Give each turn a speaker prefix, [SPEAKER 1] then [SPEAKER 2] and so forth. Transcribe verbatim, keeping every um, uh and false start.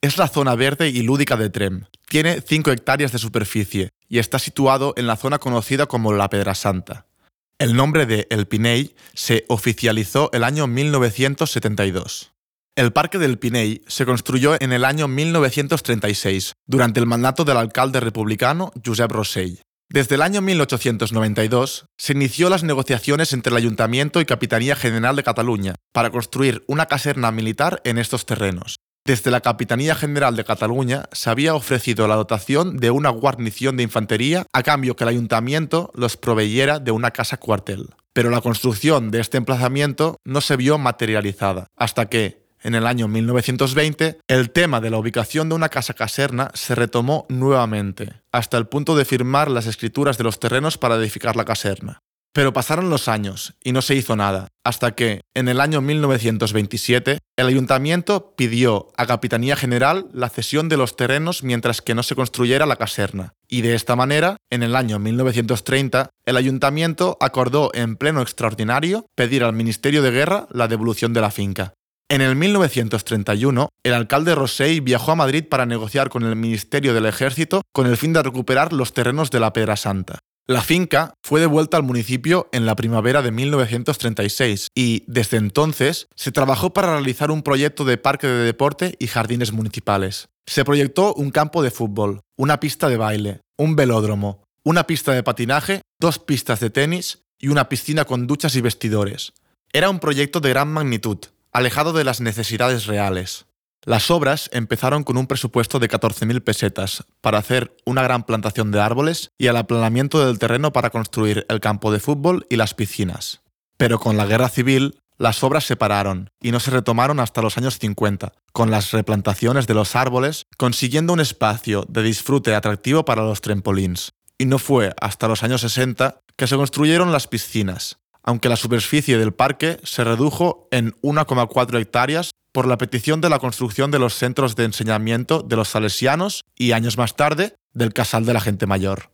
[SPEAKER 1] Es la zona verde y lúdica de Tremp. Tiene cinco hectáreas de superficie y está situado en la zona conocida como la Pedrasanta. El nombre de El Pinell se oficializó el año mil novecientos setenta y dos. El Parque del Pinell se construyó en el año mil novecientos treinta y seis, durante el mandato del alcalde republicano Josep Rossell. Desde el año mil ochocientos noventa y dos se inició las negociaciones entre el Ayuntamiento y Capitanía General de Cataluña para construir una caserna militar en estos terrenos. Desde la Capitanía General de Cataluña se había ofrecido la dotación de una guarnición de infantería a cambio que el Ayuntamiento los proveyera de una casa cuartel. Pero la construcción de este emplazamiento no se vio materializada, hasta que, en el año mil novecientos veinte, el tema de la ubicación de una casa caserna se retomó nuevamente, hasta el punto de firmar las escrituras de los terrenos para edificar la caserna. Pero pasaron los años y no se hizo nada, hasta que, en el año mil novecientos veintisiete, el Ayuntamiento pidió a Capitanía General la cesión de los terrenos mientras que no se construyera la caserna. Y de esta manera, en el año mil novecientos treinta, el Ayuntamiento acordó en pleno extraordinario pedir al Ministerio de Guerra la devolución de la finca. En el mil novecientos treinta y uno, el alcalde Rossell viajó a Madrid para negociar con el Ministerio del Ejército con el fin de recuperar los terrenos de la Pedrasanta. La finca fue devuelta al municipio en la primavera de mil novecientos treinta y seis y, desde entonces, se trabajó para realizar un proyecto de parque de deporte y jardines municipales. Se proyectó un campo de fútbol, una pista de baile, un velódromo, una pista de patinaje, dos pistas de tenis y una piscina con duchas y vestidores. Era un proyecto de gran magnitud, alejado de las necesidades reales. Las obras empezaron con un presupuesto de catorce mil pesetas para hacer una gran plantación de árboles y el aplanamiento del terreno para construir el campo de fútbol y las piscinas. Pero con la guerra civil, las obras se pararon y no se retomaron hasta los años cincuenta, con las replantaciones de los árboles, consiguiendo un espacio de disfrute atractivo para los trempolins. Y no fue hasta los años sesenta que se construyeron las piscinas, aunque la superficie del parque se redujo en una coma cuatro hectáreas por la petición de la construcción de los centros de enseñamiento de los salesianos y, años más tarde, del Casal de la Gente Mayor.